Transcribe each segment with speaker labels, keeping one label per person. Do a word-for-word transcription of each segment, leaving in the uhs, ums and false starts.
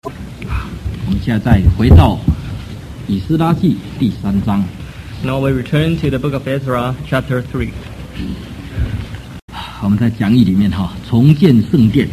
Speaker 1: 我们现在再回到以斯拉记第三章。
Speaker 2: Now we return to the book of Ezra, chapter three.
Speaker 1: 我们在讲义里面哈，重建圣殿。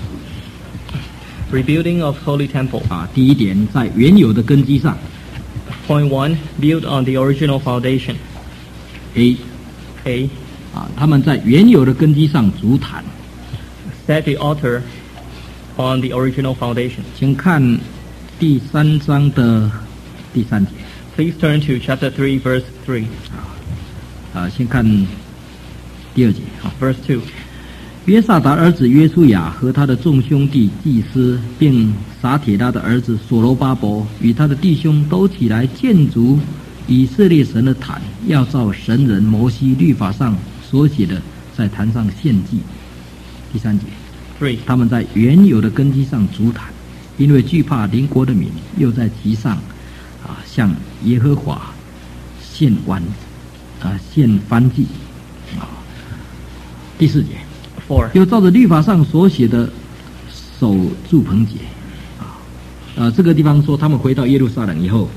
Speaker 2: Rebuilding of Holy Temple.
Speaker 1: 啊，第一点，在原有的根基上。
Speaker 2: Point one, build on the original foundation.
Speaker 1: A.
Speaker 2: A.
Speaker 1: 啊，他们在原有的根基上筑坛。
Speaker 2: Set the altar on the original foundation.
Speaker 1: 请看第三章的第三节。
Speaker 2: Please turn to chapter three, verse three.
Speaker 1: 啊，先看第二节。好
Speaker 2: ，verse two.
Speaker 1: 约萨达儿子约书亚和他的众兄弟祭司，并撒铁拉的儿子所罗巴伯与他的弟兄都起来建筑以色列神的坛，要照神人摩西律法上所写的，在坛上献祭。第三节。
Speaker 2: Three.
Speaker 1: 他们在原有的根基上筑坛，因为惧怕邻国的民，又在其上啊向耶和华献完啊献燔祭啊。第四节。
Speaker 2: Four.
Speaker 1: 又照着律法上所写的守住棚节啊，呃，这个地方说他们回到耶路撒冷以后，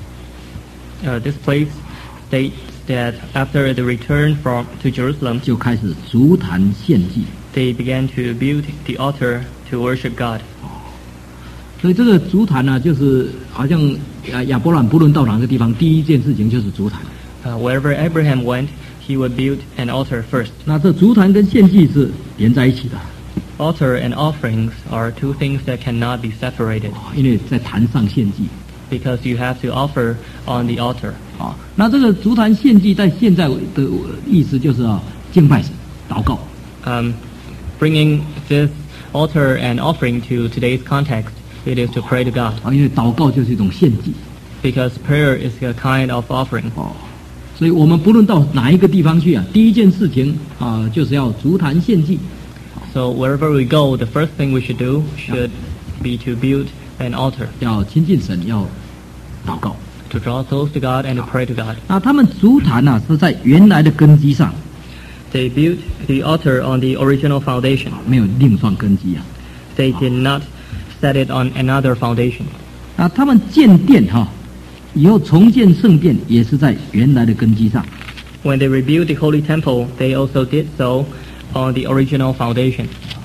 Speaker 2: Uh, this place states that after the return from to Jerusalem,
Speaker 1: 就开始筑坛献祭。
Speaker 2: they began to build the altar to worship God.
Speaker 1: 所以这个筑坛呢，就是好像啊亚伯兰不论到哪个地方，第一件事情就是筑坛。
Speaker 2: Uh, wherever Abraham went, he would build an altar first.
Speaker 1: 那这筑坛跟献祭是连在一起的。
Speaker 2: Altar and offerings are two things that cannot be separated.
Speaker 1: 因为在坛上献祭。
Speaker 2: Because you have to offer on the altar.
Speaker 1: 啊，那这个筑坛献祭在现在的意思就是啊敬拜神、祷告。
Speaker 2: Um, bringing this altar and offering to today's context, it is to pray to God.
Speaker 1: 啊，因为祷告就是一种献祭。
Speaker 2: Because prayer is a kind of offering.
Speaker 1: 哦，所以我们不论到哪一个地方去啊，第一件事情啊就是要筑坛献祭。
Speaker 2: So wherever we go, the first thing we should do should be to build an altar.
Speaker 1: 要亲近神，要祷告。
Speaker 2: To draw close to God and to pray to God.
Speaker 1: 那他们筑坛啊是在原来的根基上。
Speaker 2: They built the altar on the original foundation.
Speaker 1: 没有另创根基啊。
Speaker 2: They did not set it on another foundation.
Speaker 1: 那他们建殿哈、啊，以后重建圣殿也是在原来的根基上。
Speaker 2: When they rebuilt the holy temple, they also did so on the original foundation.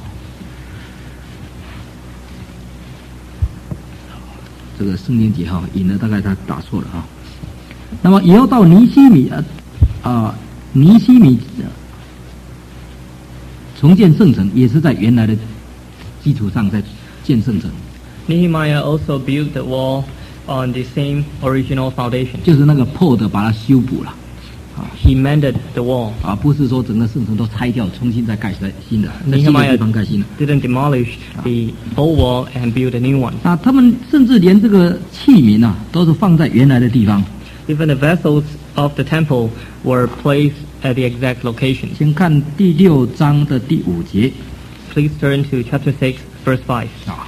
Speaker 1: 这个圣经节哈引了大概他打错了哈。那么以后到尼希米啊啊尼希米、呃、重建圣城也是在原来的基础上在建圣城。
Speaker 2: Nehemiah also built the wall on the same original foundation.
Speaker 1: 就是那个破的把它修补了。
Speaker 2: He mended the wall.
Speaker 1: 啊，不是说整个圣城都拆掉，重新再盖新的，在新的地方盖新的。
Speaker 2: Didn't demolish the old wall and build a new one.
Speaker 1: 啊，他们甚至连这个器皿啊，都是放在原来的地方。
Speaker 2: Even the vessels of the temple were placed at the exact location.
Speaker 1: 先看第六章的第五节。
Speaker 2: Please turn to chapter six, verse five.
Speaker 1: 啊，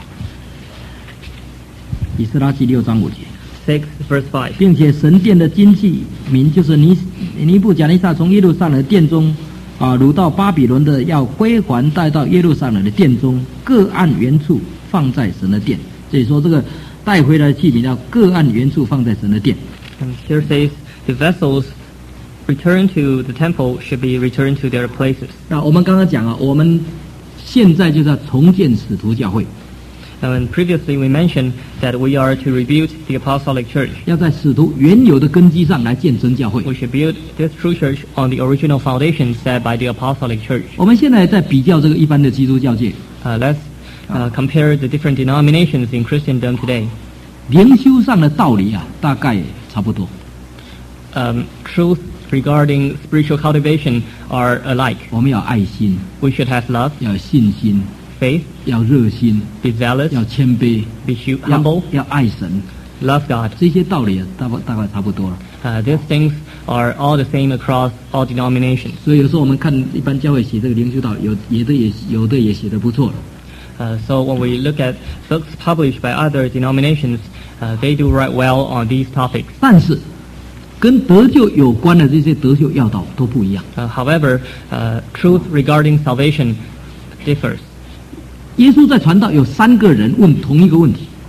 Speaker 1: 以斯拉记六章五节。
Speaker 2: Six, verse five.
Speaker 1: 并且神殿的金器民，就是尼尼布甲尼撒从耶路撒冷的殿中啊掳到巴比伦的，要归还带到耶路撒冷的殿中，各按原处放在神的殿。所以说，这个带回来的器皿要各按原处放在神的殿。
Speaker 2: And here says the vessels returned to the temple should be returned to their places.
Speaker 1: 那我们刚刚讲啊，我们现在就在重建使徒教会。
Speaker 2: And previously we mentioned that we are to rebuild the apostolic church.
Speaker 1: 要在使徒原有的根基上来建真教会。
Speaker 2: We should build this true church on the original foundation set by the apostolic church.
Speaker 1: 我们现在在比较这个一般的基督教界。
Speaker 2: Uh, let's uh, compare the different denominations in Christendom today.
Speaker 1: 灵修上的道理啊，大概差不多。
Speaker 2: Um, truth regarding spiritual cultivation are alike.
Speaker 1: 我们要爱心，
Speaker 2: We should have love,
Speaker 1: 要有信心，
Speaker 2: faith,
Speaker 1: 要热心，
Speaker 2: be zealous,
Speaker 1: 要谦卑，
Speaker 2: be hu-
Speaker 1: 要
Speaker 2: humble,
Speaker 1: 要爱神，
Speaker 2: love God.
Speaker 1: 这些道理啊，大概大概差不多了。
Speaker 2: Uh, these things are all the same across all denominations.
Speaker 1: 所以有时候我们看一般教会写这个灵修道，有有的也有的也写得不错了。
Speaker 2: Uh, so when we look at books published by other denominations, uh, they do write well on these topics.
Speaker 1: 但是跟得救有关的这些得救要道都不一样。
Speaker 2: Uh, however, uh, truth regarding salvation differs.
Speaker 1: 耶稣在传道，有三个人问同一个问题。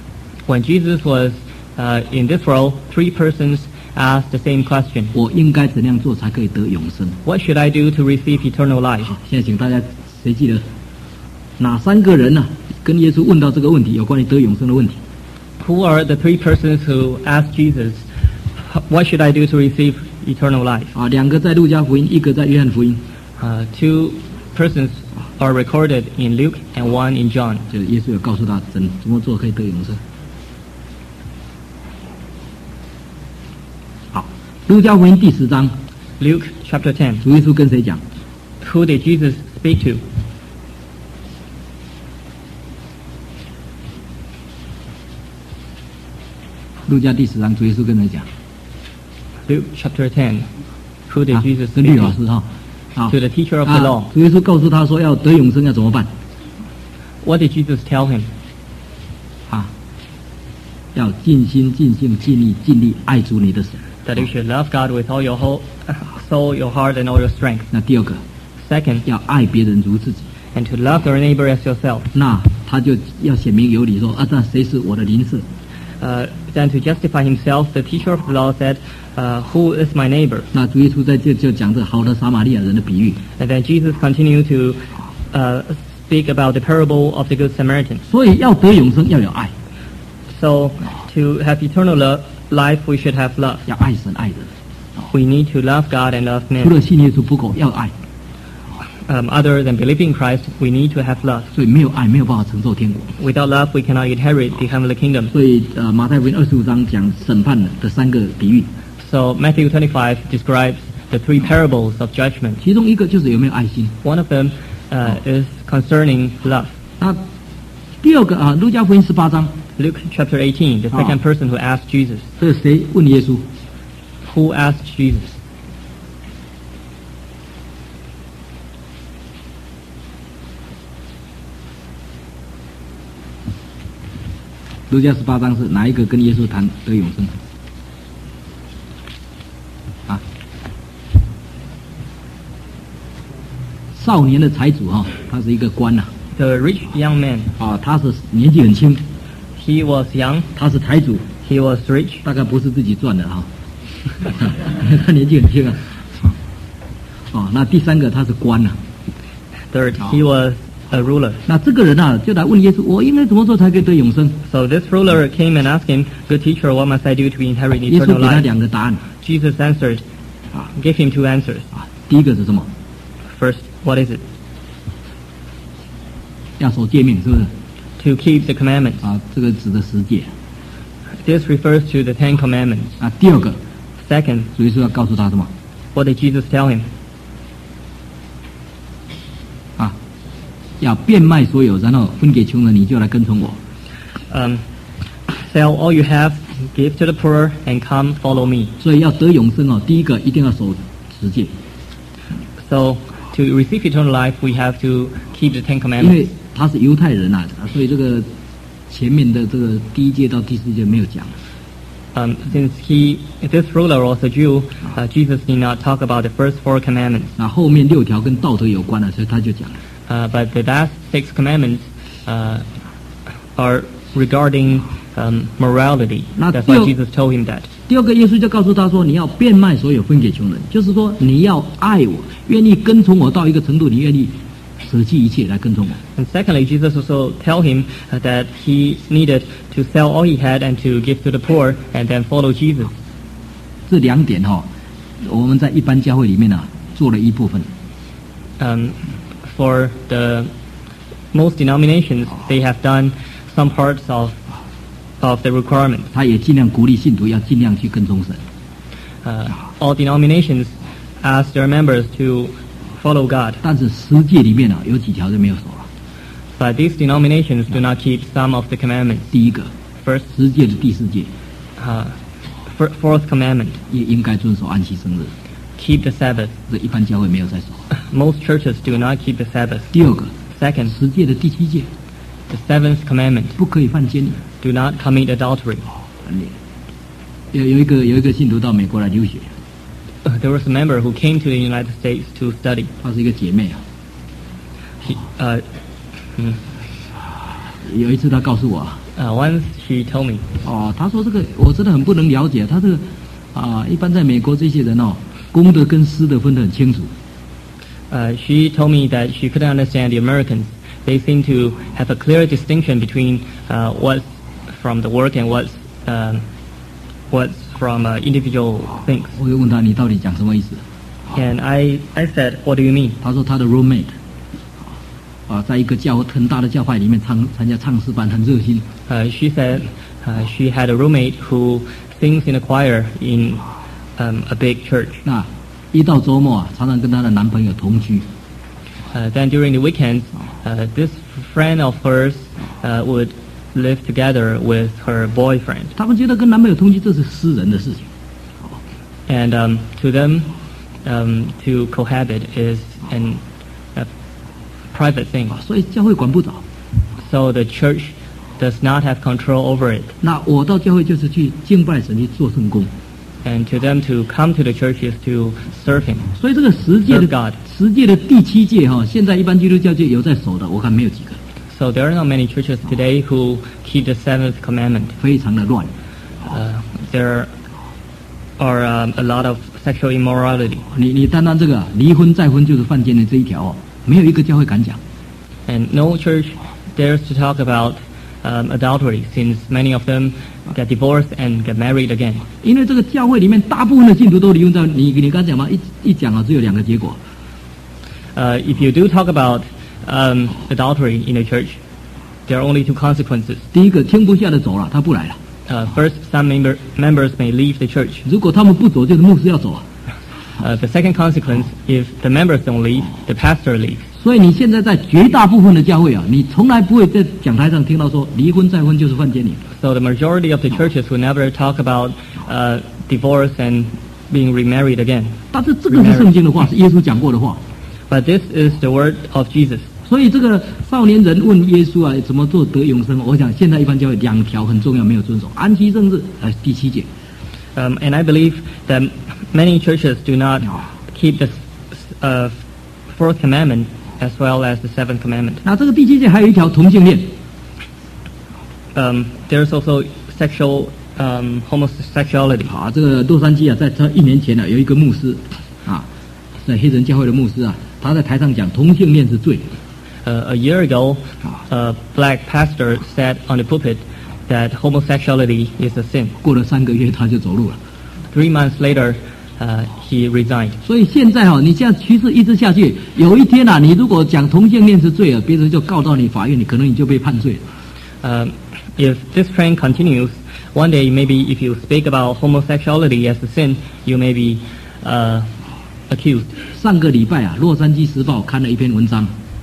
Speaker 2: When Jesus was uh, in this world, three persons asked the same question.
Speaker 1: 我应该怎样做才可以得永生？
Speaker 2: What should I do to receive eternal life?
Speaker 1: 现在请大家谁记得哪三个人呢、啊？跟耶稣问到这个问题，有关于得永生的问题。
Speaker 2: Who are the three persons who asked Jesus, what should I do to receive eternal life?
Speaker 1: 啊，两个在路加福音，一个在约翰福音。
Speaker 2: Uh, two persons are recorded in Luke and one in John.
Speaker 1: 就耶稣有告诉他怎怎么做可以得永生。好，路加福音第十章，
Speaker 2: Luke chapter ten.
Speaker 1: 主耶稣跟谁讲？
Speaker 2: Who did Jesus speak to?
Speaker 1: 路加第十章，主耶稣跟谁讲？
Speaker 2: Luke chapter ten. Who did
Speaker 1: 啊
Speaker 2: Jesus
Speaker 1: 跟律
Speaker 2: speak
Speaker 1: 老
Speaker 2: to?
Speaker 1: 师哈。好
Speaker 2: To the teacher of the
Speaker 1: 啊
Speaker 2: law.
Speaker 1: 主耶稣告诉他说要得永生要怎么办？
Speaker 2: What did Jesus tell him?
Speaker 1: 啊，要尽心、尽性、尽力、尽力爱主你的神。
Speaker 2: That you should love God with all your whole soul, your heart, and all your strength.
Speaker 1: 那第二个，
Speaker 2: Second,
Speaker 1: 要爱别人如自己。
Speaker 2: and to love your neighbor as yourself.
Speaker 1: 那他就要显明有理说啊，那谁是我的邻舍？
Speaker 2: Uh, then to justify himself, the teacher of the law said, uh, who is my neighbor?
Speaker 1: 那主耶稣在这就讲这好的撒玛利亚人的比喻。
Speaker 2: And then Jesus continued to uh, speak about the parable of the Good Samaritan.
Speaker 1: 所以要得永生要有爱，
Speaker 2: So to have eternal lo- life, we should have love.
Speaker 1: 要爱神爱人。
Speaker 2: We need to love God and love
Speaker 1: 除了
Speaker 2: men.
Speaker 1: 信耶稣不够，要爱。
Speaker 2: Um, other than believing in Christ, we need to have love.
Speaker 1: 所以没有爱没有办法承受天国。
Speaker 2: Without love, we cannot inherit the heavenly kingdom.
Speaker 1: 所以呃，马太福音二十五章讲审判的三个比喻，
Speaker 2: So Matthew twenty-five describes the three parables of judgment.
Speaker 1: 其中一个就是有没有爱心。
Speaker 2: One of them uh, is concerning love.
Speaker 1: 那第二个啊，路加福音十八章，
Speaker 2: Luke chapter eighteen, the second person who asked Jesus.
Speaker 1: 这是谁问耶稣？
Speaker 2: Who asked Jesus?
Speaker 1: 路加十八章是哪一个跟耶稣谈得永生？啊，少年的财主哈、他是一个官呐、
Speaker 2: The rich young man.
Speaker 1: 啊，他是年纪很轻，
Speaker 2: He was young.
Speaker 1: 他是财主，
Speaker 2: He was rich.
Speaker 1: 大概不是自己赚的哈、他年纪很轻啊。哦，那第三个他是官呐、
Speaker 2: Third, he was a ruler.
Speaker 1: 那这个人啊，就来问耶稣：我应该怎么做才可以得永生？
Speaker 2: So this ruler came and asked him, "Good teacher, what must I do to inherit
Speaker 1: 耶稣
Speaker 2: eternal
Speaker 1: 给他
Speaker 2: life?"
Speaker 1: 两个答案
Speaker 2: Jesus answered,
Speaker 1: 啊
Speaker 2: gave him two answers.
Speaker 1: 啊，第一个是什么？
Speaker 2: First, what is it?
Speaker 1: 要守诫命，是不是？
Speaker 2: To keep the commandments.
Speaker 1: 啊，这个指的十诫。
Speaker 2: This refers to the Ten Commandments.
Speaker 1: 啊，第二个，
Speaker 2: Second,
Speaker 1: 主耶稣要告诉他什么？
Speaker 2: what did Jesus tell him?
Speaker 1: 啊，要变卖所有，然后分给穷人，你就来跟从我。
Speaker 2: Um, sell all you have, give to the poor, and come follow me.
Speaker 1: 所以要得永生哦，第一个一定要守十诫，
Speaker 2: So to receive eternal life, we have to keep the Ten
Speaker 1: 因
Speaker 2: Commandments.
Speaker 1: 为他是犹太人啊，啊所以这个前面的这个第一诫到第四诫没有讲。
Speaker 2: Um, since he, this ruler was a Jew, uh, Jesus did not talk about the first four commandments.
Speaker 1: 那后面六条跟道德有关了，所以他就讲了。
Speaker 2: Uh, but the last six commandments uh, are regarding um, morality.
Speaker 1: Now,
Speaker 2: That's why
Speaker 1: still-
Speaker 2: Jesus told him that.
Speaker 1: 第二个，耶稣就告诉他说：“你要变卖所有，分给穷人。”就是说，你要爱我，愿意跟从我到一个程度，你愿意舍弃一切来跟从我。
Speaker 2: And secondly, Jesus also tell him uh, that he needed to sell all he had and to give to the poor and then follow Jesus.
Speaker 1: 这两点哈、我们在一般教会里面啊做了一部分。
Speaker 2: Um, for the most denominations, they have done some parts of of the requirements.
Speaker 1: 他也尽量鼓励信徒要尽量去跟从神。
Speaker 2: Uh, all denominations ask their members to follow God,
Speaker 1: 但是十诫里面啊有几条就没有守了。
Speaker 2: but these denominations do not keep some of the commandments.
Speaker 1: 第一个，
Speaker 2: First,
Speaker 1: 十诫的第四诫
Speaker 2: uh, fir- fourth commandment,
Speaker 1: 也应该遵守安息生日，
Speaker 2: keep the Sabbath.
Speaker 1: 这一般教会没有在守。
Speaker 2: Most churches do not keep the Sabbath.
Speaker 1: 第二个，
Speaker 2: Second,
Speaker 1: 十诫的第七诫
Speaker 2: the seventh commandment,
Speaker 1: 不可以犯奸淫。
Speaker 2: do not commit adultery.
Speaker 1: 有有一个有一个信徒到美国来留学，
Speaker 2: Uh, there was a member who came to the United States to study.
Speaker 1: 她是一个姐妹啊。
Speaker 2: He, uh, mm,
Speaker 1: 有一次他告诉我，
Speaker 2: Uh, once she told me,
Speaker 1: 哦，他说这个我真的很不能了解，他这个啊，一般在美国这些人哦，公的跟私的分得很清楚。
Speaker 2: uh, she told me that she couldn't understand the Americans. They seem to have a clear distinction between uh, what's from the work and what's um, what's from uh, individual things.
Speaker 1: 我就问他你到底讲什么意思？
Speaker 2: And I, I said, what do you mean?
Speaker 1: 他说他的 roommate 啊，在一个教很大的教派里面参参加唱诗班，很热心。
Speaker 2: Uh, she said uh, she had a roommate who sings in a choir in um, a big church.
Speaker 1: 那一到周末啊，常常跟她的男朋友同居。
Speaker 2: Uh, then during the weekends, uh, this friend of hers uh, would live together with her boyfriend.
Speaker 1: 他们觉得跟男朋友同居这是私人的事情。
Speaker 2: And um, to them, um, to cohabit is an, a private thing.
Speaker 1: 啊，所以教会管不着。
Speaker 2: So the church does not have control over it.
Speaker 1: 那我到教会就是去敬拜神，去做圣工。
Speaker 2: And to them, to come to the church is to serve Him.
Speaker 1: 所以这个十诫
Speaker 2: Serve
Speaker 1: 的
Speaker 2: God.
Speaker 1: 十诫的第七诫哈，现在一般基督教界有在守的，我看没有几个，
Speaker 2: So there are not many churches today who keep the seventh commandment.
Speaker 1: 非常的乱。
Speaker 2: Uh, there are um, a lot of sexual immorality.
Speaker 1: 你你单单这个啊离婚再婚就是犯奸的这一条哦，没有一个教会敢讲。
Speaker 2: And no church dares to talk about um, adultery, since many of them get divorced and get married again.
Speaker 1: 因为这个教会里面大部分的信徒都离婚在你你刚讲嘛，一一讲啊只有两个结果。
Speaker 2: Uh, if you do talk about um, adultery in the church, there are only two consequences.
Speaker 1: 第一个听不下的走了，他不来了。
Speaker 2: Uh, first, some member, members may leave the church.
Speaker 1: 如果他们不走，就是牧师要走啊。
Speaker 2: Uh, the second consequence, if the members don't leave, the pastor leaves.
Speaker 1: 所以你现在在绝大部分的教会啊，你从来不会在讲台上听到说离婚再婚就是犯奸淫。
Speaker 2: So the majority of the churches will never talk about uh, divorce and being remarried again.
Speaker 1: 但是这个是圣经的话，是耶稣讲过的话。
Speaker 2: But this is the word of Jesus.
Speaker 1: 所以这个少年人问耶稣啊，怎么做得永生？我想现在一般教会两条很重要，没有遵守：安息日，呃，第七诫。
Speaker 2: Um, and I believe that many churches do not keep the uh, fourth commandment as well as the seventh commandment.
Speaker 1: 那这个第七诫还有一条同性恋。
Speaker 2: Um, there's also sexual um, homosexuality.
Speaker 1: 啊，这个洛杉矶啊，在这一年前呢、啊，有一个牧师啊，在黑人教会的牧师啊，他在台上讲同性恋是罪。
Speaker 2: Uh, a year ago, a black pastor said on the pulpit that homosexuality is a sin.
Speaker 1: 过了三个月他就走路了。
Speaker 2: Three months later, uh, he resigned.
Speaker 1: 所以现在哈、哦，你这样趋势一直下去，有一天啊，你如果讲同性恋是罪啊，别人就告到你法院，你可能你就被判罪了。
Speaker 2: Um, if this trend continues, one day maybe if you speak about homosexuality as a sin, you may be uh, accused.
Speaker 1: 上个礼拜啊，《洛杉矶时报》刊了一篇文章。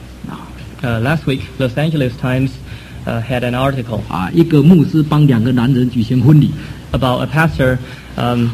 Speaker 2: Uh, last week, Los Angeles Times uh, had an article
Speaker 1: 啊，一个牧师帮两个男人举行婚礼，
Speaker 2: about a pastor um,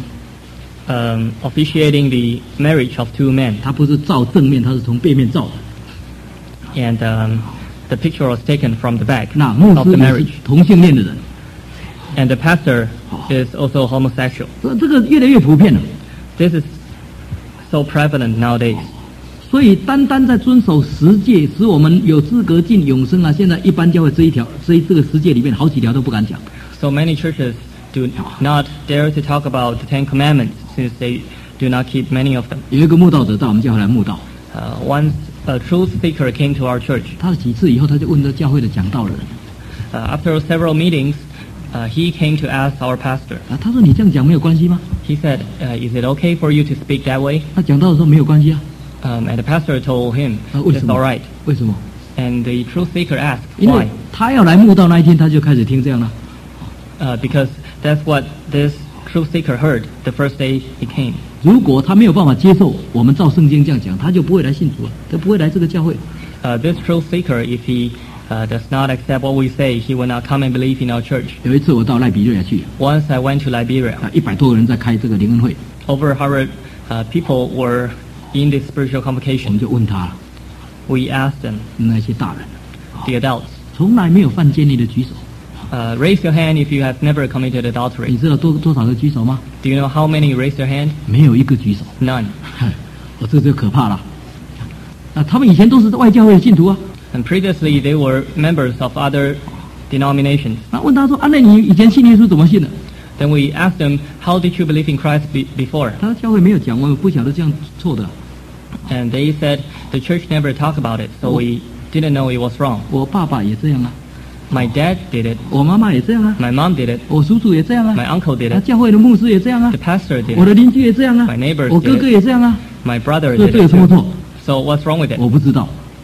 Speaker 2: um, officiating the marriage of two men.
Speaker 1: 他不是照正面，他是从背面照的。
Speaker 2: And um, the picture was taken from the back
Speaker 1: 那牧
Speaker 2: of
Speaker 1: 师
Speaker 2: the
Speaker 1: 也是
Speaker 2: marriage.
Speaker 1: 同性恋的人，
Speaker 2: And the pastor is also homosexual.
Speaker 1: 这这个越来越普遍了。
Speaker 2: This is so prevalent nowadays.
Speaker 1: 所以单单在遵守十诫，使我们有资格进永生啊！现在一般教会这一条，这一这个十诫里面好几条都不敢讲。
Speaker 2: So many churches do not dare to talk about the Ten Commandments since they do not keep many of them.
Speaker 1: 有一个慕道者到我们教会来慕道，
Speaker 2: Uh, once a truth seeker came to our church.
Speaker 1: 他几次以后，他就问这教会的讲道的人
Speaker 2: Uh, after several meetings, uh, he came to ask our pastor.
Speaker 1: 啊，他说你这样讲没有关系吗？
Speaker 2: He said, uh, is it okay for you to speak that way?
Speaker 1: 他讲道的时候没有关系啊。
Speaker 2: Um, and the pastor told him,
Speaker 1: 啊，为
Speaker 2: it's
Speaker 1: 什么
Speaker 2: all right.
Speaker 1: 为什么？
Speaker 2: And the truth seeker asked,
Speaker 1: 因
Speaker 2: why?
Speaker 1: 为他要来慕道那一天，他就开始听这样了。
Speaker 2: Uh, because that's what this truth seeker heard the first day he came.
Speaker 1: 如果他没有办法接受我们照圣经这样讲，他就不会来信主了，他不会来这个教会。
Speaker 2: Uh, this truth seeker, if he uh, does not accept what we say, he will not come and believe in our church.
Speaker 1: 有一次我到赖比瑞亚去，
Speaker 2: Once I went to Liberia,
Speaker 1: 啊，一百多个人在开这个灵恩会，
Speaker 2: over one hundred uh, people were in this spiritual
Speaker 1: 我们
Speaker 2: convocation.
Speaker 1: 就问他了，
Speaker 2: We asked them,
Speaker 1: 那些大人
Speaker 2: the adults,
Speaker 1: 从来没有犯奸淫的举手，
Speaker 2: uh, raise your hand if you have never committed
Speaker 1: 你
Speaker 2: adultery.
Speaker 1: 知道多多少个举手吗？
Speaker 2: Do you know how many raised their hand?
Speaker 1: 没有一个举手。
Speaker 2: None.
Speaker 1: 我这就可怕了。啊，他们以前都是外教会的信徒啊，
Speaker 2: And previously they were members of other denominations.
Speaker 1: 那问他说：“啊，那你以前信耶稣怎么信的
Speaker 2: Then we asked them, how did you believe in Christ be- before?？”
Speaker 1: 他说：“教会没有讲，我们不晓得这样错的。
Speaker 2: And they said, the church never talked about it, so
Speaker 1: Oh.
Speaker 2: we didn't know it was wrong.
Speaker 1: 我爸爸也这样啊，
Speaker 2: My dad did it,
Speaker 1: 我妈妈也这样啊，
Speaker 2: my mom did it,
Speaker 1: 我叔叔也这样啊，
Speaker 2: my uncle did
Speaker 1: 啊，
Speaker 2: it,
Speaker 1: 教会的牧师也这样啊
Speaker 2: the，pastor did
Speaker 1: 我
Speaker 2: it,
Speaker 1: 的邻居也这样啊
Speaker 2: My neighbors，
Speaker 1: 我哥哥
Speaker 2: did it
Speaker 1: 也这样啊，
Speaker 2: my brother
Speaker 1: 所以
Speaker 2: did
Speaker 1: 这有
Speaker 2: it
Speaker 1: 什么
Speaker 2: too.
Speaker 1: 错？
Speaker 2: So what's wrong with it?
Speaker 1: 我不知道，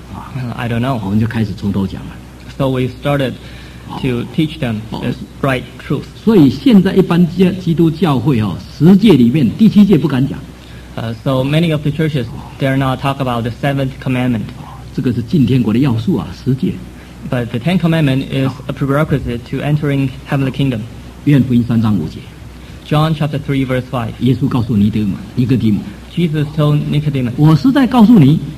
Speaker 2: I don't know.
Speaker 1: 我们就开始从头讲了。
Speaker 2: So we started to teach them the right truth.
Speaker 1: 所以现在一般基基督教会哦，十诫里面第七诫不敢讲，
Speaker 2: Uh, so many of the churches dare not talk about the seventh commandment.
Speaker 1: 这个是进天国的要素啊，十诫。
Speaker 2: But the Ten Commandment is a prerequisite to entering heavenly kingdom.
Speaker 1: 约翰福音三章五节，
Speaker 2: John chapter three verse five.
Speaker 1: 耶稣告诉尼德姆尼哥底母，
Speaker 2: Jesus told Nicodemus,
Speaker 1: 我实在告诉你，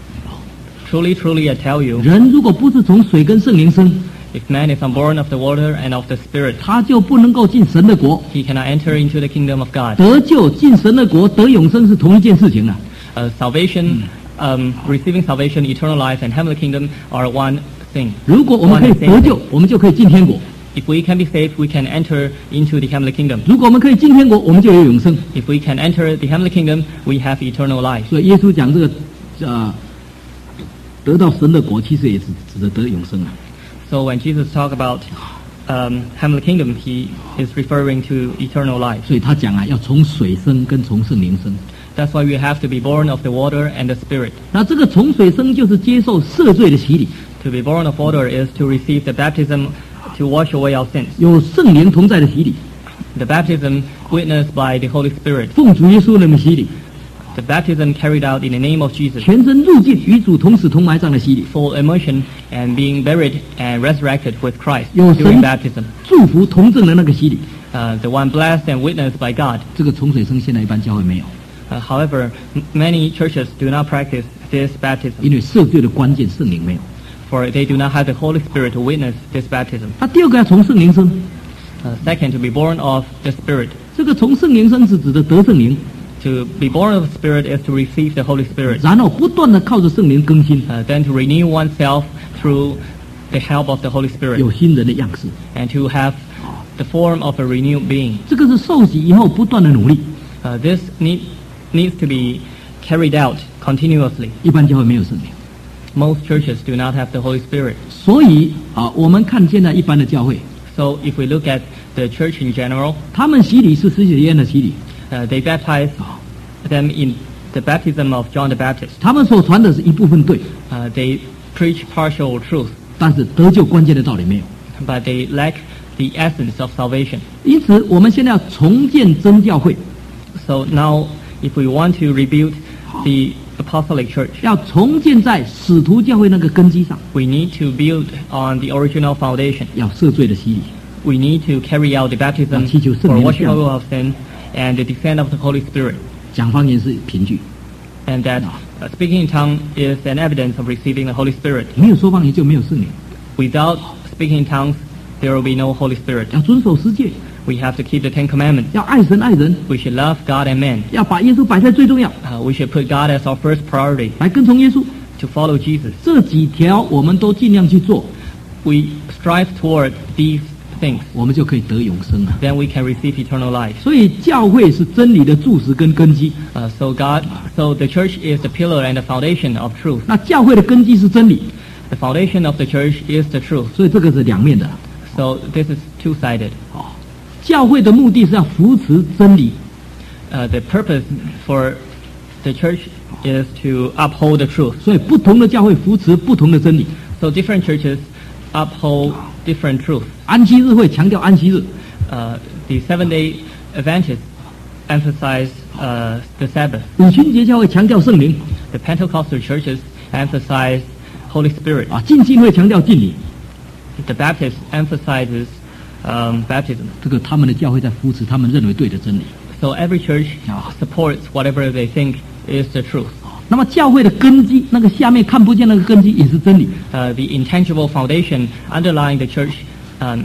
Speaker 2: Truly, truly, I tell you,
Speaker 1: 人如果不是从水跟圣灵生，
Speaker 2: if man is unborn of the water and of the Spirit,
Speaker 1: 他就不能够进神的国。
Speaker 2: he cannot enter into the kingdom of God.
Speaker 1: 得救、进神的国、得永生是同一件事情啊。
Speaker 2: Uh, salvation, um, receiving salvation, eternal life, and heavenly kingdom are one thing.
Speaker 1: 如果我们可以得救，我们就可以进天国；
Speaker 2: If we can be saved, we can enter into the heavenly kingdom.
Speaker 1: 如果我们可以进天国，我们就有永生。
Speaker 2: If we can enter the heavenly kingdom, we have eternal life.
Speaker 1: 所以耶稣讲这个，呃，得到神的国，其实也是指的得永生啊。
Speaker 2: So when Jesus talked about um, heavenly kingdom, he is referring to eternal life.
Speaker 1: 所以他讲啊，要从水生跟从圣灵生。
Speaker 2: That's why we have to be born of the water and the Spirit.
Speaker 1: 那这个从水生就是接受赦罪的洗礼，
Speaker 2: To be born of water is to receive the baptism to wash away our sins.
Speaker 1: 有圣灵同在的洗礼，
Speaker 2: The baptism witnessed by the Holy Spirit.
Speaker 1: 奉主耶稣的名洗礼，
Speaker 2: The baptism carried out in the name of Jesus.
Speaker 1: 全身入境与主同死同埋葬的洗礼，
Speaker 2: Full immersion and being buried and resurrected with Christ
Speaker 1: 有
Speaker 2: during
Speaker 1: 神
Speaker 2: baptism.
Speaker 1: 祝福同证的那个洗礼。
Speaker 2: Uh, the one blessed and witnessed by God.
Speaker 1: 这个从水生现在一般教会没有，
Speaker 2: Uh, however, m- many churches do not practice this baptism,
Speaker 1: 因为赦罪的关键圣灵没有。
Speaker 2: for they do not have the Holy Spirit to witness this baptism.
Speaker 1: 那第二个要从圣灵生，
Speaker 2: Uh, second, to be born of the Spirit.
Speaker 1: 这个从圣灵生是指的得圣灵，
Speaker 2: To be born of the Spirit is to receive the Holy Spirit,
Speaker 1: 然后不断的靠着圣灵更新，
Speaker 2: uh, then to renew oneself through the help of the Holy Spirit,
Speaker 1: 有新人的样式。
Speaker 2: and to have the form of a renewed being.
Speaker 1: 这个是受洗以后不断的努力，
Speaker 2: Uh, this need, needs to be carried out continuously.
Speaker 1: 一般教会没有圣灵，
Speaker 2: Most churches do not have the Holy Spirit.
Speaker 1: 所以啊，我们看现在一般的教会，
Speaker 2: So if we look at the church in general,
Speaker 1: 他们洗礼是施洗约翰的洗礼，
Speaker 2: uh, they baptize them in the baptism of John the Baptist.
Speaker 1: 他们所传的是一部分对，
Speaker 2: Uh, they preach partial truth,
Speaker 1: 但是得救关键的道理没有。
Speaker 2: but they lack the essence of salvation.
Speaker 1: 因此，我们现在要重建真教会，
Speaker 2: So now, if we want to rebuild the apostolic church,
Speaker 1: 要重建在使徒教会那个根基上，
Speaker 2: we need to build on the original foundation.
Speaker 1: 要赦罪的洗礼，
Speaker 2: We need to carry out the baptism
Speaker 1: 要祈求圣
Speaker 2: for
Speaker 1: 灵的
Speaker 2: washing
Speaker 1: 降
Speaker 2: away of sin and the descent of the Holy Spirit.
Speaker 1: 讲方言是凭据，
Speaker 2: And that uh, speaking in tongue is an evidence of receiving the Holy Spirit.
Speaker 1: 没有说方言就没有圣灵。
Speaker 2: Without speaking in tongues, there will be no Holy Spirit.
Speaker 1: 要遵守十诫，
Speaker 2: We have to keep the Ten Commandments.
Speaker 1: 要爱神爱人，
Speaker 2: We should love God and man.
Speaker 1: 要把耶稣摆在最重要，
Speaker 2: Uh, we should put God as our first priority
Speaker 1: 来跟从耶稣。
Speaker 2: to follow Jesus.
Speaker 1: 这几条我们都尽量去做，
Speaker 2: We strive toward these things.
Speaker 1: 我们就可以得永生啊。
Speaker 2: Then we can receive eternal life.
Speaker 1: 所以教会是真理的柱石跟根基，
Speaker 2: Uh, so God, so the church is the pillar and the foundation of truth.
Speaker 1: 那教会的根基是真理，
Speaker 2: The foundation of the church is the truth.
Speaker 1: 所以这个是两面的。
Speaker 2: So this is two-sided.
Speaker 1: 教会的目的是要扶持真理，
Speaker 2: Uh, the purpose for the church is to uphold the truth.
Speaker 1: 所以不同的教会扶持不同的真理。
Speaker 2: So different churches uphold different truths.
Speaker 1: 安息日会强调安息日，
Speaker 2: Uh, the Seventh-day Adventists emphasize uh, the Sabbath.
Speaker 1: 五旬节教会强调圣灵
Speaker 2: The Pentecostal churches emphasize Holy Spirit.
Speaker 1: 啊，浸信会强调敬礼。
Speaker 2: The Baptist emphasizes um, baptism.
Speaker 1: 这个他们的教会在扶持他们认为对的真理。
Speaker 2: So every church supports whatever they think is the truth.
Speaker 1: 那么教会的根基，那个下面看不见那个根基也是真理。
Speaker 2: Uh, the intangible foundation underlying the church um,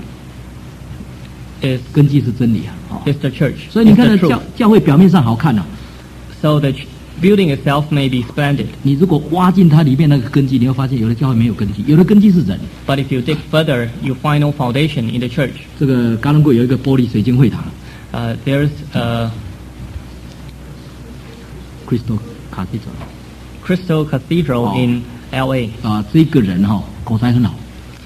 Speaker 2: is
Speaker 1: 根基是真理啊。
Speaker 2: is the church.
Speaker 1: 所以你
Speaker 2: is
Speaker 1: 看
Speaker 2: the
Speaker 1: 呢，教
Speaker 2: truth.
Speaker 1: 教会表面上好看啊，
Speaker 2: So the ch- building itself may be splendid,
Speaker 1: 你如果挖进它里面那个根基，你会发现有的教会没有根基，有的根基是人。
Speaker 2: but if you dig further, you find no foundation in the church.
Speaker 1: 这个加伦贵有一个玻璃水晶会堂
Speaker 2: Uh, there's a
Speaker 1: ，Crystal Cathedral
Speaker 2: Crystal Cathedral
Speaker 1: Oh.
Speaker 2: in L A,
Speaker 1: 啊，这个人哈、口才很好，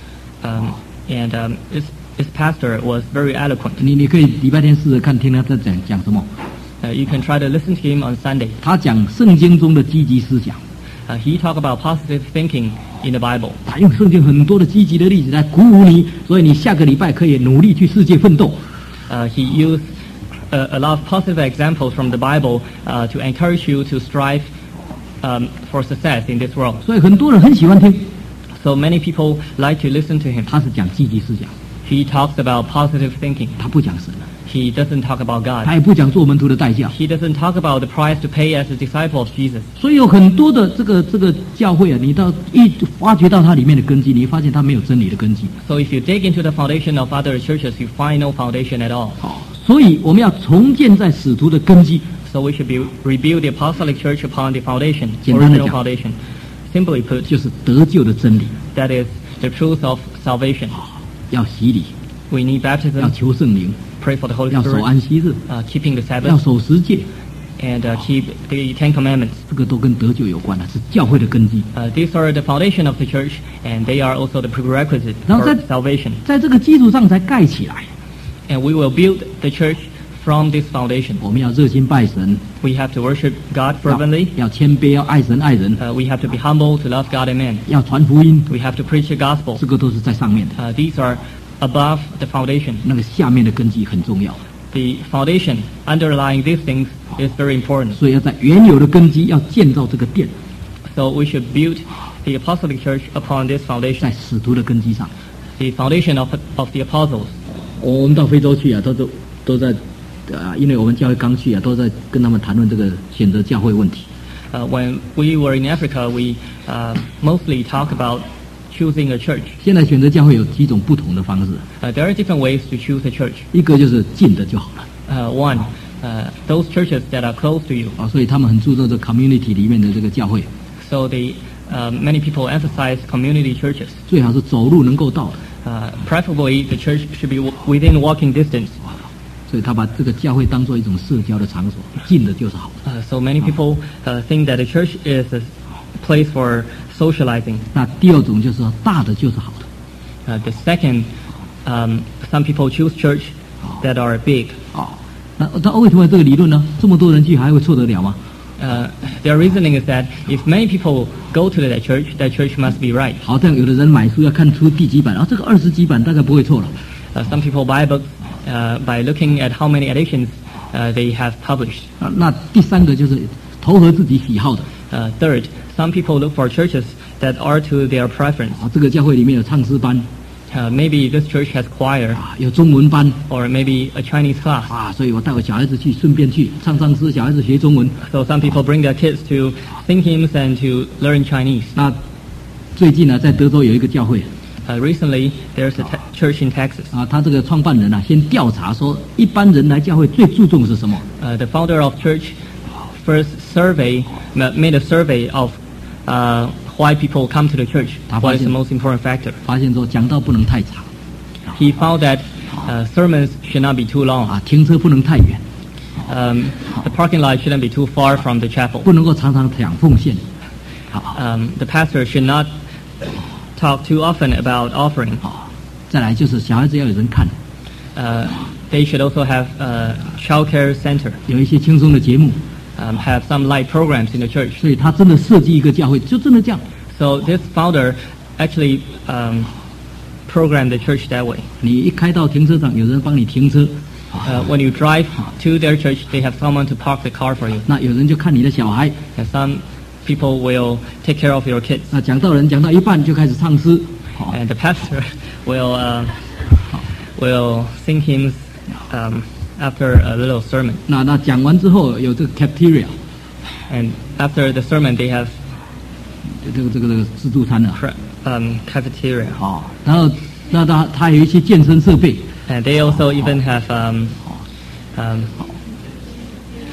Speaker 2: um, and um, its, its pastor was very eloquent.
Speaker 1: 你你可以礼拜天试着看，听他在讲讲什么。
Speaker 2: Uh, you can try to listen to him on Sunday.
Speaker 1: 他讲圣经中的积极思想，
Speaker 2: Uh, he talked about positive thinking in the Bible.
Speaker 1: 他用圣经很多的积极的例子来鼓舞你，所以你下个礼拜可以努力去世界奋斗。
Speaker 2: Uh, he used a, a lot of positive examples from the Bible uh, to encourage you to strive um, for success in this world.
Speaker 1: 所以很多人很喜欢听，
Speaker 2: So many people like to listen to him.
Speaker 1: 他是讲积极思想，
Speaker 2: He talks about positive thinking.
Speaker 1: 他不讲神了，
Speaker 2: He doesn't talk about
Speaker 1: 他
Speaker 2: God.
Speaker 1: 也不讲做门徒的代价。
Speaker 2: He doesn't talk about the price to pay as a disciple of Jesus.
Speaker 1: 所以有很多的这个这个教会啊，你到一发掘到它里面的根基，你会发现它没有真理的根基。
Speaker 2: So if you dig into the foundation of other churches, you find no foundation at all.
Speaker 1: 好，所以我们要重建在使徒的根基。
Speaker 2: So we should be, rebuild the apostolic church upon the foundation,
Speaker 1: 简单地
Speaker 2: original
Speaker 1: 讲，
Speaker 2: foundation. Simply put,
Speaker 1: 就是得救的真理，
Speaker 2: that is the truth of salvation.
Speaker 1: 要洗礼，
Speaker 2: We need
Speaker 1: 要
Speaker 2: baptism,
Speaker 1: 求圣灵，
Speaker 2: pray for the Holy
Speaker 1: 要守
Speaker 2: Spirit,
Speaker 1: 安息日，
Speaker 2: uh, keeping the
Speaker 1: 要
Speaker 2: Sabbath,
Speaker 1: 守十诫，
Speaker 2: and uh, keep the Ten Commandments.
Speaker 1: 这个都跟得救有关的，是教会的根基。
Speaker 2: Uh, these are the foundation of the church, and they are also the prerequisite
Speaker 1: 然后
Speaker 2: for
Speaker 1: 在
Speaker 2: salvation.
Speaker 1: 在这个基础上才盖起来。
Speaker 2: And we will build the church from this foundation.
Speaker 1: 我们要热心拜神，
Speaker 2: We have to worship God
Speaker 1: 要
Speaker 2: fervently.
Speaker 1: 要谦卑，要爱神爱人，
Speaker 2: Uh, we have to be humble to love God and man.
Speaker 1: 要传福音，
Speaker 2: We have to preach the gospel.
Speaker 1: 这个都是在上面的。
Speaker 2: Uh, these are above the foundation.
Speaker 1: 那个下面的根基很重要，
Speaker 2: The foundation underlying these things is very important.
Speaker 1: 所以要在原有的根基要建造这个殿，
Speaker 2: So we should build the apostolic church upon this
Speaker 1: 在
Speaker 2: foundation,
Speaker 1: 使徒的根基上。
Speaker 2: the foundation of, of the apostles.
Speaker 1: 我们到非洲去啊，都都都在啊，因为我们教会刚去啊，都在跟他们谈论这个选择教会问题。
Speaker 2: Uh, when we were in Africa, we uh, mostly talk about choosing a church.
Speaker 1: 现在选择教会有几种不同的方式，
Speaker 2: Uh, there are different ways to choose a church.
Speaker 1: 一个就是近的就好了
Speaker 2: Uh, one, uh, those churches that are close to you.
Speaker 1: 啊，所以他们很注重这 community 里面的这个教会，
Speaker 2: So the uh, many people emphasize community churches.
Speaker 1: 最好是走路能够到的，
Speaker 2: Uh, preferably, the church should be w- within walking distance.
Speaker 1: 所以他把这个教会当做一种社交的场所，近的就是好的。
Speaker 2: Uh, so many people uh, think that the church is a place for socializing.
Speaker 1: 那第二种就是说大的就是好的
Speaker 2: Uh, the second, um, some people choose church that are big.
Speaker 1: 啊。那那为什么有这个理论呢？这么多人去还会错得了吗？
Speaker 2: Uh, their reasoning is that if many people go to that church, that church must be right.
Speaker 1: 好像有的人买书要看出第几版，啊，这个二十几版大概不会错了。
Speaker 2: Uh, some people buy books uh, by looking at how many editions uh, they have published.
Speaker 1: 啊，那第三个就是投合自己喜好的
Speaker 2: Uh, third, some people look for churches that are to their preference.
Speaker 1: 啊，这个教会里面有唱诗班
Speaker 2: Uh, maybe this church has choir
Speaker 1: 啊，有中文班
Speaker 2: or maybe a Chinese class.
Speaker 1: 啊，所以我带我小孩子去，顺便去唱唱诗，小孩子学中文。
Speaker 2: So some people bring their kids to sing hymns and to learn Chinese.
Speaker 1: 那最近呢，在德州有一个教会
Speaker 2: Uh, recently, there's a te- church in Texas.
Speaker 1: 啊，他这个创办人啊，先调查说一般人来教会最注重的是什么？
Speaker 2: Uh, the founder of church first survey ma- made a survey of uh, why people come to the church. What is the most important factor?
Speaker 1: 发现说讲道不能太长
Speaker 2: He found that uh, sermons should not be too long.
Speaker 1: 啊，停车不能太远，
Speaker 2: Um, the parking lot shouldn't be too far from the chapel.
Speaker 1: 不能够常常讲奉献。好，
Speaker 2: Um, the pastor should not talk too often about offering.
Speaker 1: 再来就是小孩子要有人看，
Speaker 2: Uh, they should also have a child care center,
Speaker 1: 有一些轻松的节目，
Speaker 2: um, have some light programs in the church.
Speaker 1: 所以他真的设计一个教会，就真的这样。
Speaker 2: So this founder actually um, programmed the church that way.
Speaker 1: 你一开到停车场，有人帮你停车，
Speaker 2: Uh, when you drive to their church, they have someone to park the car for you.
Speaker 1: 那有人就看你的小孩。
Speaker 2: And some people will take care of your kids.
Speaker 1: 那讲道人讲到一半就开始唱诗，
Speaker 2: And the pastor will uh, will sing hymns um, after a little sermon.
Speaker 1: 那那讲完之后有这个 cafeteria，
Speaker 2: And after the sermon, they have
Speaker 1: 这个这个这个自助餐啊，
Speaker 2: pre- um, cafeteria.
Speaker 1: 哦，然后那他他还有一些健身设备，
Speaker 2: And they also even have um, um,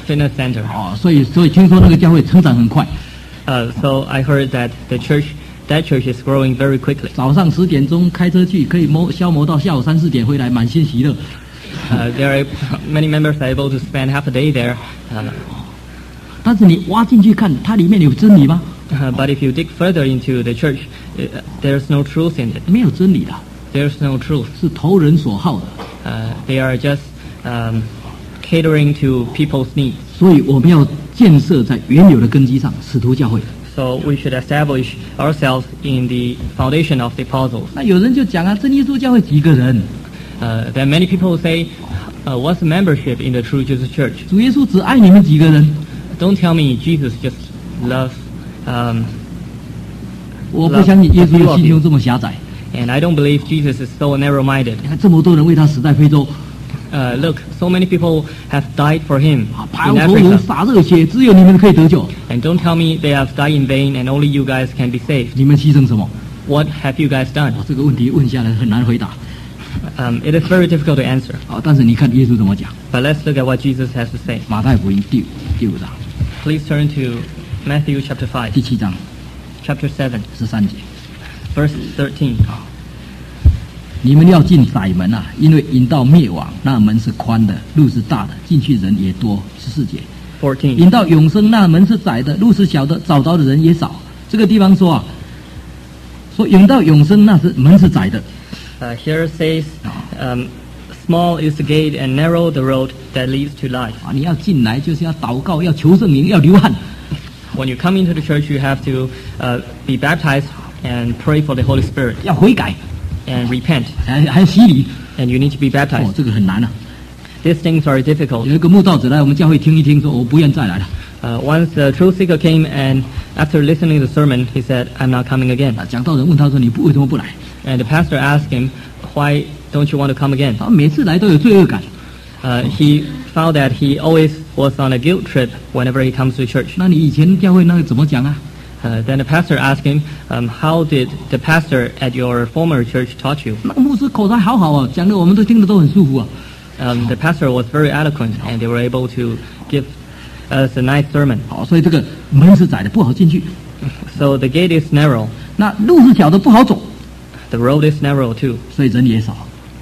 Speaker 2: fitness center.
Speaker 1: 哦，所以所以听说那个教会成长很快，
Speaker 2: Uh, so I heard that the church, that church is growing very quickly.
Speaker 1: 早上十点钟开车去，可以磨消磨到下午三四点回来，满心喜乐。
Speaker 2: Uh, there are many members are able to spend half a day there. Uh,
Speaker 1: 但是你挖进去看，它里面有真理吗？
Speaker 2: uh, but if you dig further into the church, uh, there's no truth in it.
Speaker 1: 没有真理的，
Speaker 2: There's no truth.
Speaker 1: 是投人所好的。
Speaker 2: Uh, they are just um, catering to people's needs.
Speaker 1: 所以我们要建设在原有的根基上，使徒教会。
Speaker 2: So we should establish ourselves in the foundation of the apostles.
Speaker 1: 那有人就讲啊，真耶稣教会几个人？
Speaker 2: Uh, then many people say, uh, what's the membership in the True Jesus Church?
Speaker 1: 主耶稣只爱你们几个人？
Speaker 2: Don't tell me Jesus just loves, um,
Speaker 1: 我不相信耶稣的心胸这么狭窄。
Speaker 2: and I don't believe Jesus is so narrow-minded.
Speaker 1: 你看这么多人为他死在非洲，
Speaker 2: Uh, look, so many people have died for him
Speaker 1: 啊，排
Speaker 2: in
Speaker 1: 红头颅、
Speaker 2: Africa.
Speaker 1: 洒热血，只有你们可以得救。
Speaker 2: And don't tell me they have died in vain and only you guys can be saved.
Speaker 1: 你们牺牲什么？
Speaker 2: What have you guys done?
Speaker 1: 哦，这个问题问下来很难回答。
Speaker 2: Um, it is very difficult to answer.
Speaker 1: 啊，但是你看耶稣怎么讲？
Speaker 2: But let's look at what Jesus has to say.
Speaker 1: 马太福音第五第五章
Speaker 2: Please turn to Matthew chapter five,
Speaker 1: 第七章
Speaker 2: chapter seven,
Speaker 1: 十三节。
Speaker 2: verse thirteen.
Speaker 1: 你们要进窄门啊，因为引到灭亡，那门是宽的，路是大的，进去人也多。十四节。
Speaker 2: fourteen.
Speaker 1: 引到永生，那门是窄的，路是小的，找着的人也少。这个地方说啊，说引到永生，那是门是窄的。
Speaker 2: Uh, here says, um, small is the gate and narrow the road that leads to life.
Speaker 1: 啊，你要进来就是要祷告，要求圣灵，要流汗。
Speaker 2: When you come into the church, you have to uh, be baptized and pray for the Holy Spirit
Speaker 1: 要悔改，
Speaker 2: and repent.
Speaker 1: 还还要洗礼。
Speaker 2: And you need to be
Speaker 1: 哦
Speaker 2: baptized.，
Speaker 1: 这个很难啊。
Speaker 2: These things are difficult.
Speaker 1: 有一个慕道者来我们教会听一听，说我不愿再来了。
Speaker 2: Uh, once the truth seeker came and after listening to the sermon, he said, I'm not coming again.
Speaker 1: 啊，讲道人问他说你不为什么不来？
Speaker 2: And the pastor asked him, why don't you want to come again?
Speaker 1: 他每次来都有罪恶感。
Speaker 2: Uh, he found that he always was on a guilt trip whenever he comes to church.
Speaker 1: 那你以前教会那个怎么讲啊？
Speaker 2: Uh, then the pastor asked him, um, how did the pastor at your former church taught you?
Speaker 1: 那个牧师口才好好啊，讲的我们都听得都很舒服啊。
Speaker 2: Um, the pastor was very eloquent and they were able to give us a nice sermon.
Speaker 1: 好，所以这个门是窄的，不好进去。
Speaker 2: So the gate is narrow.
Speaker 1: 那路是小的，不好走，
Speaker 2: The road is narrow too.
Speaker 1: 所以人也少。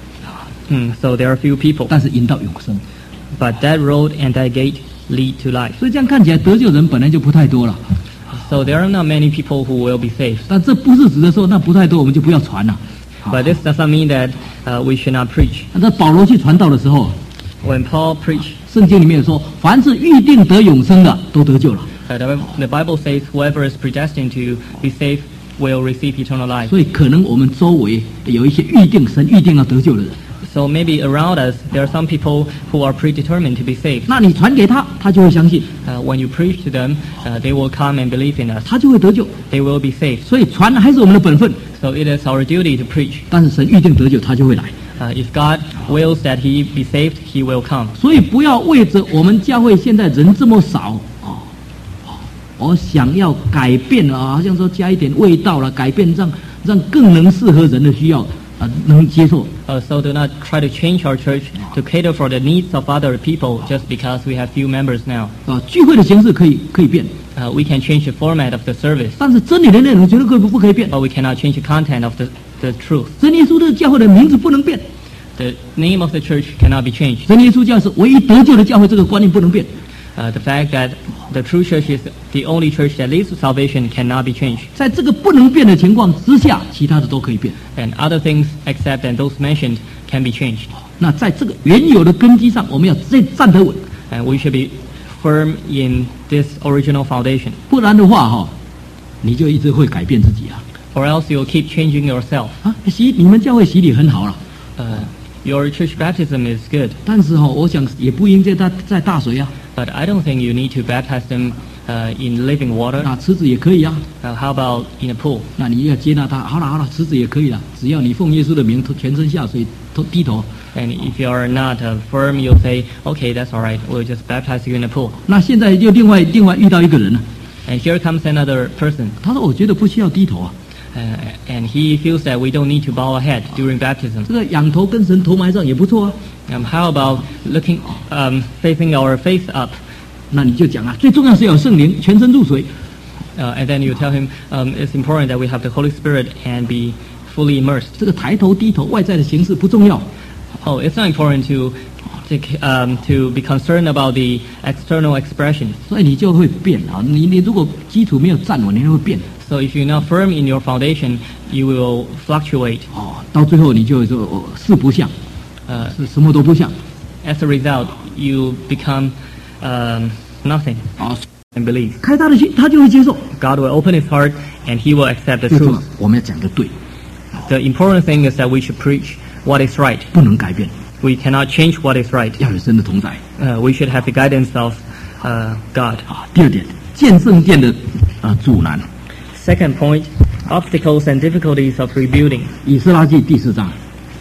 Speaker 2: Hmm, so there are few people.
Speaker 1: 但是引到永生，
Speaker 2: But that road and that gate lead to life.
Speaker 1: 所以这样看起来得救人本来就不太多了。
Speaker 2: So there are not many people who will be saved.
Speaker 1: 但这不是指的说那不太多，我们就不要传了。
Speaker 2: But this does not mean that uh, we should not preach.
Speaker 1: 那在保罗去传道的时候，
Speaker 2: When Paul preached,
Speaker 1: 圣经里面有说，凡是预定得永生的，都得救了。
Speaker 2: uh, the, the Bible says whoever is predestined to be saved will receive eternal life.
Speaker 1: 所以可能我们周围有一些预定神预定要得救的人，
Speaker 2: So maybe around us, there are some people who are predetermined to be saved.
Speaker 1: 那你传给他，他就会相信，
Speaker 2: Uh, when you preach to them, uh, they will come and believe in us.
Speaker 1: 他就会得救。
Speaker 2: They will be saved.
Speaker 1: 所以传还是我们的本分，
Speaker 2: So it is our duty to preach.
Speaker 1: 但是神预定得救，他就会来。
Speaker 2: Uh, if God wills that he be saved, he will come.
Speaker 1: 所以不要为着我们教会现在人这么少哦，哦我想要改变啊，好像说加一点味道了，改变让让更能适合人的需要啊，能接受。
Speaker 2: Uh, so do not try to change our church to cater for the needs of other people just because we have few members now.
Speaker 1: 啊，聚会的形式可以可以变，
Speaker 2: Uh, we can change the format of the service,
Speaker 1: 但是真理的内容绝对可以不不可以变。
Speaker 2: but we cannot change the content of the, the truth.
Speaker 1: 真耶稣的教会的名字不能变，
Speaker 2: The name of the church cannot be changed.
Speaker 1: 真耶稣教是唯一得救的教会，这个观念不能变。
Speaker 2: Uh, the fact that the true church is the only church that leads to salvation cannot be changed.
Speaker 1: 在这个不能变的情况之下，其他的都可以变。
Speaker 2: And other things except and those mentioned can be changed.
Speaker 1: 那在这个原有的根基上，我们要再站得稳，
Speaker 2: And we should be firm in this original foundation.
Speaker 1: 不然的话哈，你就一直会改变自己啊。
Speaker 2: Or else you'll keep changing yourself.
Speaker 1: 啊，洗你们教会洗礼很好了，
Speaker 2: Uh, your church baptism is good,
Speaker 1: 但是哈，我想也不应该在在大水啊，
Speaker 2: but I don't think you need to baptize them uh, in living water.
Speaker 1: 啊，池子也可以啊。
Speaker 2: Uh, how about in a pool?
Speaker 1: 那你要接纳他，好了好了，池子也可以了，只要你奉耶稣的名，全身下水，头低头。
Speaker 2: And if you are not uh, firm, you'll say, okay, that's all right. We'll just baptize you in a pool.
Speaker 1: 那现在又另外另外遇到一个人了，
Speaker 2: And here comes another person.
Speaker 1: 他说我觉得不需要低头啊，
Speaker 2: Uh, and he feels that we don't need to bow our head during baptism.
Speaker 1: 这个仰头跟神头埋上也不错啊。
Speaker 2: Um, how about looking, um, facing our face up
Speaker 1: 那你就讲啊，最重要是要有圣灵，全身入水。
Speaker 2: Uh, and then you tell him um, it's important that we have the Holy Spirit and be fully immersed.
Speaker 1: 这个抬头低头，外在的形式不重要。
Speaker 2: Oh, it's not important to to, um, to be concerned about the external expression.
Speaker 1: 所以你就会变啊！你你如果基础没有站稳，你就会变。
Speaker 2: So if you're not firm in your foundation, you will fluctuate.
Speaker 1: 哦，到最后你就会说哦，四不像，
Speaker 2: Uh,
Speaker 1: 是什么都不像。
Speaker 2: as a result, you become um, nothing
Speaker 1: 啊，
Speaker 2: and believe.
Speaker 1: 开他的心，他就会接受。
Speaker 2: God will open his heart and he will accept the
Speaker 1: 最重
Speaker 2: truth.
Speaker 1: 要，我们要讲的对，
Speaker 2: The important thing is that we should preach what is right.
Speaker 1: 不能改变，
Speaker 2: We cannot change what is right.
Speaker 1: 要有神的同在。
Speaker 2: Uh, we should have the guidance of uh, God.
Speaker 1: 啊，第二点，建圣殿的啊阻拦。
Speaker 2: Second point, obstacles and difficulties of rebuilding.
Speaker 1: 以斯拉记第四章，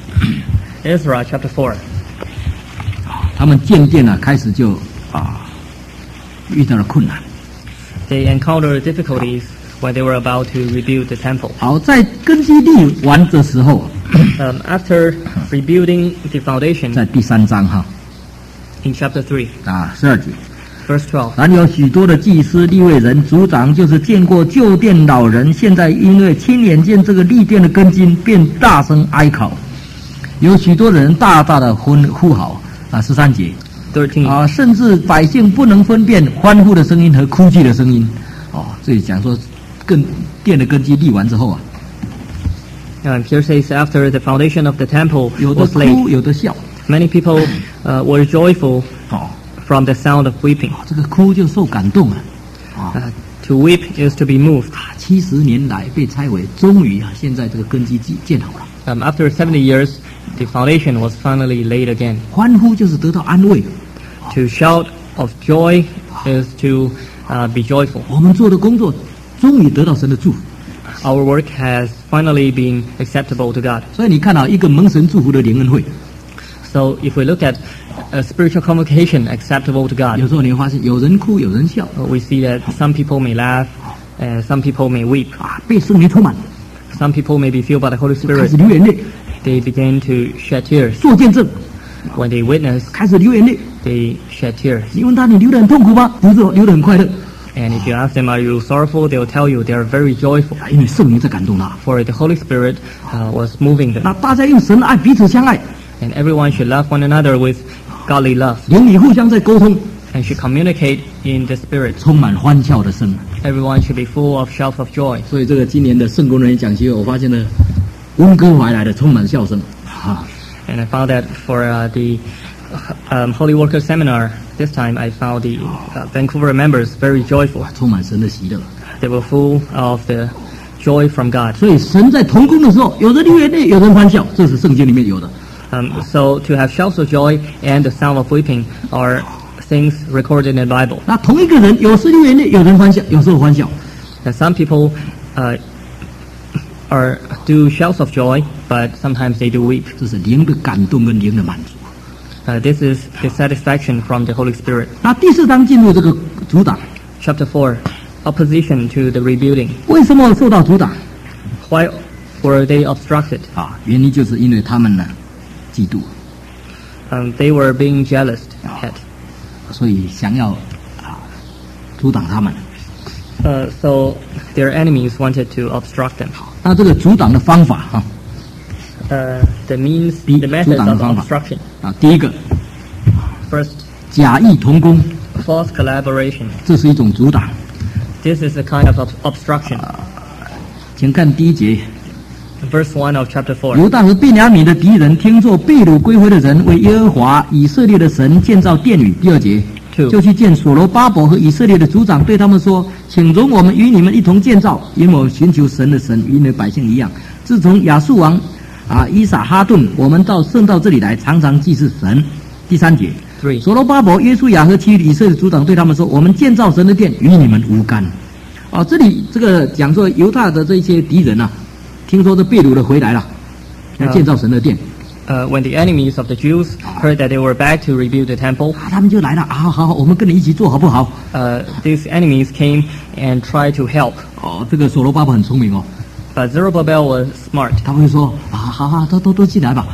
Speaker 2: Ezra chapter four.
Speaker 1: 他们建殿呢，开始就啊遇到了困难。
Speaker 2: They encountered difficulties when they were about to rebuild the temple.
Speaker 1: 好，在根基立完的时候，
Speaker 2: Um, after rebuilding the foundation
Speaker 1: 在第三章哈
Speaker 2: in chapter three,
Speaker 1: 啊十二节，
Speaker 2: verse twelve,
Speaker 1: 然有许多的祭司、利未人、族长，就是见过旧殿老人，现在因为亲眼见这个立殿的根基，便大声哀考。有许多人大大的欢呼嚎啊，十三节
Speaker 2: thirteen.
Speaker 1: 啊，甚至百姓不能分辨欢呼的声音和哭泣的声音。哦，这里讲说，更殿的根基立完之后啊，
Speaker 2: Um, here says after the foundation of the temple
Speaker 1: 有的
Speaker 2: was
Speaker 1: 哭，
Speaker 2: laid,
Speaker 1: 有的笑。
Speaker 2: many people uh, were joyful
Speaker 1: 哦，
Speaker 2: from the sound of weeping.
Speaker 1: 这个哭就受感动了。啊
Speaker 2: Uh, to weep is to be moved.
Speaker 1: 七十年来被拆毁，终于啊，现在这个根基建建好了。
Speaker 2: Um, after seventy years, the foundation was finally laid again.
Speaker 1: 欢呼就是得到安慰。
Speaker 2: To shout of joy is to uh, be joyful.
Speaker 1: 我们做的工作终于得到神的祝福。
Speaker 2: Our work has finally been acceptable to God.
Speaker 1: 所以你看啊，一个蒙神祝福的联恩会，
Speaker 2: So if we look at a spiritual convocation acceptable to
Speaker 1: 有
Speaker 2: God,
Speaker 1: 时候你会发现有人哭，有人笑
Speaker 2: uh, we see that some people may laugh and some people may weep.
Speaker 1: 啊，被圣灵充满，
Speaker 2: Some people may be filled by the Holy
Speaker 1: 就开
Speaker 2: Spirit.
Speaker 1: 始流眼泪，
Speaker 2: They begin to shed tears.
Speaker 1: 做见证，
Speaker 2: When they witness,
Speaker 1: 开始流眼泪。
Speaker 2: they shed tears.
Speaker 1: 你问他，你流得很痛苦吗？不是，流得很快乐，
Speaker 2: And if you ask them, are you sorrowful? They'll tell you they are very joyful.
Speaker 1: 啊因为圣灵在感动他。
Speaker 2: For the Holy Spirit uh, was moving them.
Speaker 1: 那大家用神的爱彼此相爱，
Speaker 2: And everyone should love one another with godly love.
Speaker 1: 邻里互相在沟通，
Speaker 2: And should communicate in the Spirit.
Speaker 1: 充满欢笑的声。
Speaker 2: Everyone should be full of shouts of joy.
Speaker 1: 所以这个今年的圣工人讲习，我发现呢，温哥华来的充满笑声啊。
Speaker 2: And I found that for uh, the um, Holy Worker Seminar, this time I found the uh, Vancouver members very joyful.
Speaker 1: 充满神的喜乐。
Speaker 2: They were full of the joy from God.
Speaker 1: 所以神在同工的时候，有人流眼泪，有人欢笑，这是圣经里面有的。
Speaker 2: Um, so to have shouts of joy and the sound of weeping are things recorded in the Bible.
Speaker 1: 那同一个人，有时流眼泪，有人欢笑，有时候欢笑。
Speaker 2: And some people uh, are do shouts of joy, but sometimes they do weep.
Speaker 1: 这是灵的感动跟灵的满足。
Speaker 2: Uh, this is the satisfaction from the Holy Spirit.
Speaker 1: 那第四章进入这个阻挡，
Speaker 2: Chapter four, opposition to the rebuilding.
Speaker 1: 为什么受到阻挡
Speaker 2: Why were they obstructed?
Speaker 1: 啊？原因就是因为他们呢嫉妒，
Speaker 2: Um, they were being jealous at.
Speaker 1: 所以想要啊阻挡他们。
Speaker 2: Uh, so their enemies wanted to obstruct them.
Speaker 1: 那这个阻挡的方法哈
Speaker 2: Uh, the means,
Speaker 1: 第一
Speaker 2: the
Speaker 1: 阻
Speaker 2: methods
Speaker 1: 挡的
Speaker 2: of
Speaker 1: 方法
Speaker 2: obstruction.
Speaker 1: 啊，第一个
Speaker 2: First,
Speaker 1: 假意同工，
Speaker 2: false collaboration.
Speaker 1: 这是一种阻挡。
Speaker 2: This is a kind of ob- obstruction.
Speaker 1: 请看第一节，
Speaker 2: Verse one of chapter four.
Speaker 1: 犹大和便雅悯的敌人听作被掳归回的人为耶和华以色列的神建造殿宇。第二节，
Speaker 2: Two.
Speaker 1: 就去见所罗巴伯和以色列的族长，对他们说：“请容我们与你们一同建造，因为我们寻求神的神，与你们百姓一样。自从亚述王啊伊撒哈顿，我们到圣道这里来，常常祭祀神。”第三节，
Speaker 2: Three.
Speaker 1: 所罗巴伯、约书亚和其余以色列族长对他们说：“我们建造神的殿，与你们无干。”哦，这里这个讲说犹大的这些敌人啊，听说这被掳的回来了，要建造神的殿。
Speaker 2: Uh, when the enemies of the Jews heard that they were back to rebuild the temple,
Speaker 1: 啊，他们就来了啊，好好好，我们跟你一起做好不好？
Speaker 2: uh, these enemies came and tried to help.
Speaker 1: 哦，这个所罗巴伯很聪明哦，
Speaker 2: But Zerubbabel was smart.
Speaker 1: 他会说啊，好好，都都都进来吧。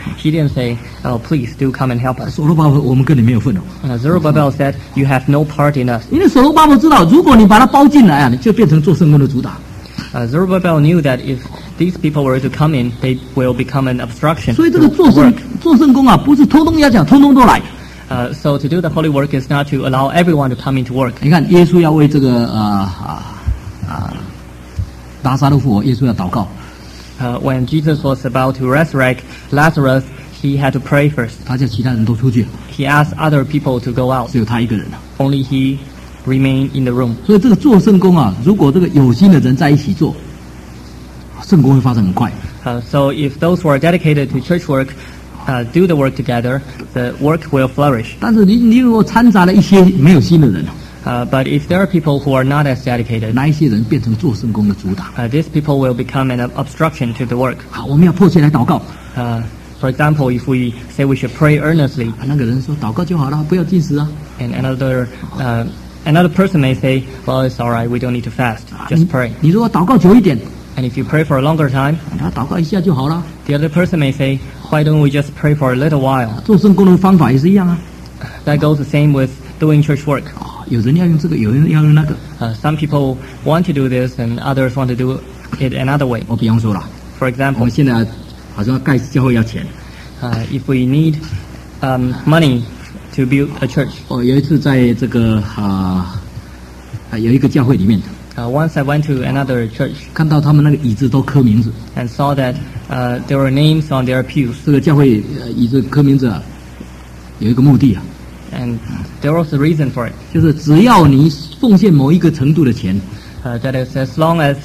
Speaker 2: he didn't say, "Oh, please do come and help us."
Speaker 1: 所罗巴伯，我们跟你没有份哦。
Speaker 2: Uh, Zerubbabel said, "You have no part in us."
Speaker 1: 因为所罗巴伯知道，如果你把他包进来啊，你就变成做圣工的主打。
Speaker 2: Uh, Zerubbabel knew that if these people were to come in, they will become an obstruction
Speaker 1: 所以这
Speaker 2: to
Speaker 1: 个做圣
Speaker 2: work.
Speaker 1: 做圣工啊，不是通通要讲，通通都来。
Speaker 2: Uh, so to do the holy work is not to allow everyone to come into work.
Speaker 1: 你看，耶稣要为这个啊啊啊拉撒路复活，耶稣要祷告，
Speaker 2: Uh, when Jesus was about to resurrect Lazarus, he had to pray first.
Speaker 1: 他叫其他人都出去，
Speaker 2: He asked other people to go out.
Speaker 1: 只有他一个人啊。
Speaker 2: Only he remained in the room.
Speaker 1: 所以这个做圣工啊，如果这个有心的人在一起做，圣工会发展很快。
Speaker 2: Uh, so if those who are dedicated to church work uh, do the work together, the work will flourish.
Speaker 1: 但是你你如果掺杂了一些没有心的人，
Speaker 2: Uh, but if there are people who are not as dedicated,
Speaker 1: 那一些人变成做圣工的主打。
Speaker 2: uh, these people will become an obstruction to the work.
Speaker 1: 好，我们要迫切来祷告。
Speaker 2: Uh, for example, if we say we should pray earnestly,
Speaker 1: 啊，那个人说祷告就好了，不要进食啊。
Speaker 2: and another uh, another person may say, "Well, it's all right. We don't need to fast.
Speaker 1: 啊
Speaker 2: Just pray."
Speaker 1: 你如果祷告久一点，
Speaker 2: And if you pray for a longer time,
Speaker 1: 他祷告一下就好了。
Speaker 2: the other person may say, "Why don't we just pray for a little while?"
Speaker 1: 做圣工的方法也是一样啊。
Speaker 2: That goes the same with doing church work.
Speaker 1: 啊，有人要用这个，有人要用那个。
Speaker 2: Uh, some people want to do this, and others want to do it another way.
Speaker 1: 我比方说了，
Speaker 2: For
Speaker 1: 我
Speaker 2: example,
Speaker 1: 们现在好像盖教会要钱。
Speaker 2: uh, if we need um, money to build a church,
Speaker 1: 哦，有一次在这个啊啊有一个教会里面，
Speaker 2: uh, once I went to another church
Speaker 1: 看到他们那个椅子都刻名字。
Speaker 2: and saw that uh, there were names on their pews,
Speaker 1: 这个教会呃椅子刻名字啊，有一个目的啊，
Speaker 2: and there was a reason for it.
Speaker 1: 就是只要你奉献某一个程度的钱，
Speaker 2: Uh, that is, as long as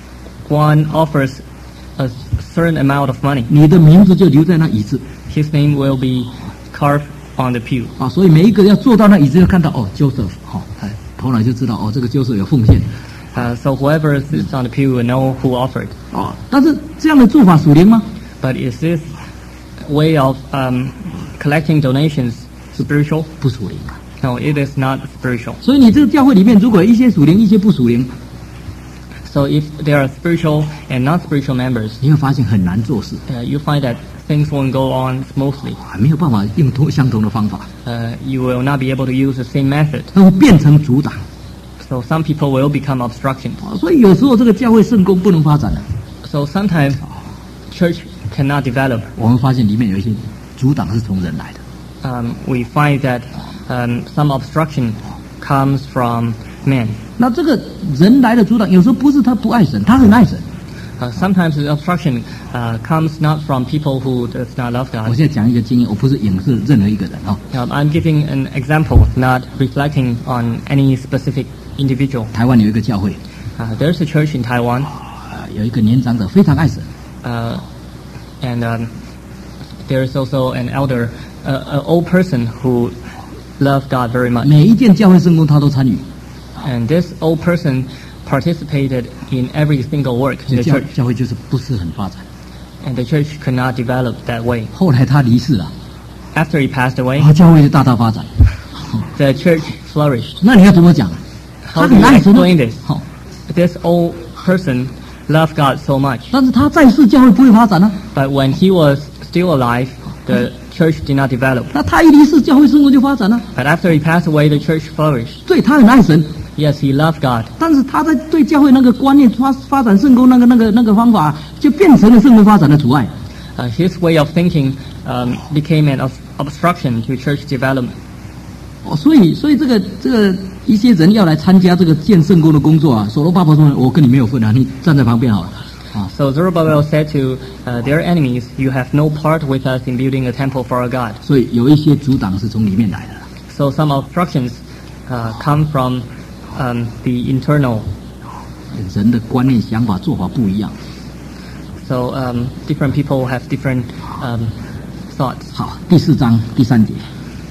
Speaker 2: one offers a certain amount of money,
Speaker 1: 你的名字就留在那椅子
Speaker 2: his name will be carved on the pew.
Speaker 1: 啊。所以每一个要坐到那椅子，就看到哦，Joseph，好、哦，哎，头来就知道哦，这个 Joseph 有奉献
Speaker 2: Uh, so whoever sits on the pew will know who offered.
Speaker 1: 哦。但是这样的做法属灵吗？
Speaker 2: But is this way of um, collecting donations spiritual?
Speaker 1: 不属灵啊。
Speaker 2: No, it is not spiritual.
Speaker 1: 所以你这个教会里面，如果一些属灵，一些不属灵，
Speaker 2: So if there are spiritual and non-spiritual members,
Speaker 1: 你会发现很难做事，
Speaker 2: uh, you find that things won't go on smoothly.
Speaker 1: 啊，没有办法用同相同的方法，
Speaker 2: Uh, you will not be able to use the same method.
Speaker 1: 那会变成阻挡
Speaker 2: So some people will become obstructions.
Speaker 1: 啊。所以有时候这个教会圣工不能发展了。
Speaker 2: So sometimes church cannot develop.
Speaker 1: 我们发现里面有一些阻挡是从人来的。
Speaker 2: Um, we find that um, some obstruction comes from men.
Speaker 1: 那这个人来的阻挡，有时候不是他不爱神，他很爱神。
Speaker 2: Uh, sometimes the obstruction uh, comes not from people who does not love
Speaker 1: 我
Speaker 2: God.
Speaker 1: 现在讲一个经验，我不是影射任何一个人哦。
Speaker 2: Um, I'm giving an example, not reflecting on any specific individual.
Speaker 1: 台湾有一个教会，
Speaker 2: Uh, there's a church in Taiwan,
Speaker 1: 啊，有一个年长者非常爱神，
Speaker 2: uh, and um, there's also an elder, uh, an old person who loves God very much.
Speaker 1: 每一件教会圣工他都参与，
Speaker 2: And this old person participated in every single work
Speaker 1: 所
Speaker 2: in
Speaker 1: 以
Speaker 2: the
Speaker 1: 教
Speaker 2: church,
Speaker 1: 教会就是不是很发展。
Speaker 2: and the church could not develop that way.
Speaker 1: 后来他离世了，
Speaker 2: After he passed away,
Speaker 1: 然后教会就大大发展。
Speaker 2: the church flourished.
Speaker 1: 那你要怎么讲？
Speaker 2: How
Speaker 1: 他
Speaker 2: do
Speaker 1: 很
Speaker 2: you
Speaker 1: 爱神啊
Speaker 2: explain this?
Speaker 1: 好，
Speaker 2: This old person loved God so much,
Speaker 1: 但是他在世教会不会发展啊。
Speaker 2: but when he was still alive, the church did not develop.
Speaker 1: 那他一离世，教会圣工就发展了。
Speaker 2: But after he passed away, the church flourished.
Speaker 1: 对他很爱神，
Speaker 2: Yes, he loved God,
Speaker 1: 但是他在对教会那个观念发发展圣工那个那个那个方法，就变成了圣工发展的阻碍。
Speaker 2: uh, his way of thinking um, became an ob- obstruction to church development.
Speaker 1: 哦，所以所以这个这个一些人要来参加这个建圣工的工作啊，所罗巴伯说：“我跟你没有份啊，你站在旁边好了。”啊，
Speaker 2: So Zerubbabel said to uh, their enemies, "You have no part with us in building a temple for our God."
Speaker 1: 所以有一些阻挡是从里面来的。
Speaker 2: So some obstructions uh, come from um, the internal.
Speaker 1: 人的观念、想法、做法不一样。
Speaker 2: So um, different people have different um, thoughts.
Speaker 1: 好，第四章第三节。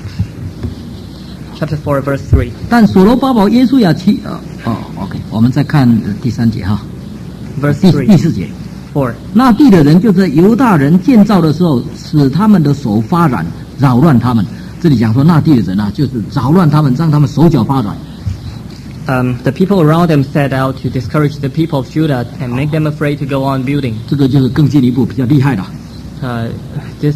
Speaker 2: Chapter four, verse three.
Speaker 1: 但所罗巴伯、耶稣亚其呃哦，OK， 我们再看、呃、第三节哈，
Speaker 2: Verse
Speaker 1: 第
Speaker 2: three.
Speaker 1: 第四节。
Speaker 2: Four.
Speaker 1: 那地的人就是犹大人建造的时候，使他们的手发软，扰乱他们。这里讲说那地的人啊，就是扰乱他们，让他们手脚发软。
Speaker 2: Um, the people around them set out to discourage the people of Judah and make them afraid to go on building.
Speaker 1: 这个就是更进一步比较厉害了。
Speaker 2: Uh, this is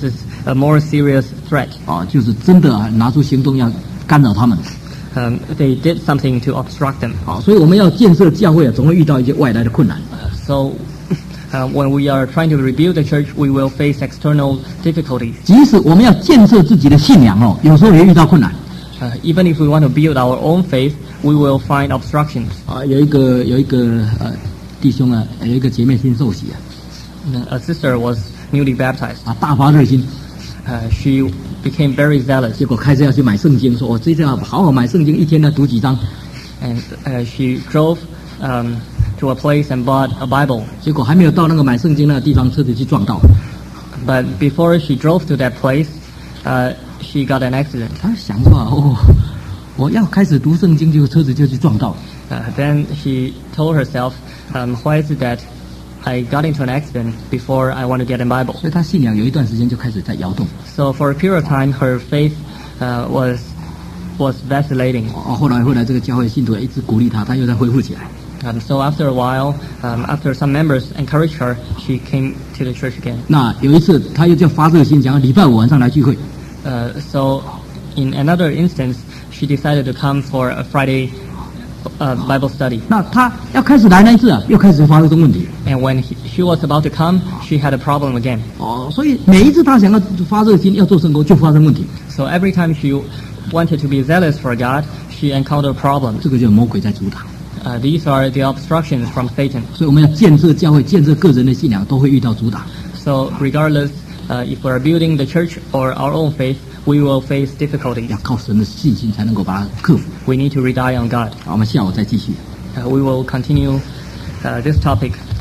Speaker 2: a more serious threat.
Speaker 1: 啊，就是真的啊拿出行动要干扰他们。
Speaker 2: Um, they did something to obstruct them.
Speaker 1: 好，所以我们要建设教会啊，总会遇到一些外来的困难。
Speaker 2: So, uh, when we are trying to rebuild the church, we will face external difficulties.
Speaker 1: 即使我们要建设自己的信仰哦，有时候也遇到困难。
Speaker 2: Uh, even if we want to build our own faith, we will find obstructions.
Speaker 1: 啊，有一个有一个呃弟兄啊，有一个姐妹新受洗啊，
Speaker 2: A sister was newly baptized.
Speaker 1: 啊大发热心，
Speaker 2: Uh, she became very zealous,
Speaker 1: 结果开始要去买圣经，说我这次要好好买圣经，一天要读几章。
Speaker 2: and uh, she drove um, to a place and bought a Bible.
Speaker 1: 结果还没有到那个买圣经那个地方，车子就撞到。
Speaker 2: But before she drove to that place, uh, she got an accident.
Speaker 1: 他想说哦，我要开始读圣经，结果车子就去撞到。
Speaker 2: Uh, then she told herself, um, why is it that I got into an accident before I want to get a Bible?
Speaker 1: 所以他信仰有一段时间就开始在摇动。
Speaker 2: So for a period of time, her faith uh, was was vacillating.
Speaker 1: 哦，后来后来这个教会信徒一直鼓励他，他又再恢复起来。
Speaker 2: Um, so after a while, um, after some members encouraged her, she came to the church again.
Speaker 1: 那有一次他又叫发热心，想要礼拜五晚上来聚会。
Speaker 2: Uh, so in another instance, she decided to come for a Friday uh, Bible study.
Speaker 1: 那他要开始来那一次啊，又开始发生问题。
Speaker 2: And when he, she was about to come, she had a problem again.
Speaker 1: 哦，所以每一次他想要发热心要做圣工，就发生问题。
Speaker 2: So every time she wanted to be zealous for God, she encountered problems.
Speaker 1: 这个就是魔鬼在阻挡。
Speaker 2: Uh, these are the obstructions from Satan.
Speaker 1: 所以我们要建设教会、建设个人的信仰，都会遇到阻挡。
Speaker 2: So regardless uh, if we're building the church or our own faith, we will face difficulties.
Speaker 1: 要靠神的信心才能够把它克服。
Speaker 2: We need to rely on God.
Speaker 1: 好，我们下午再继续。
Speaker 2: Uh, we will continue uh, this topic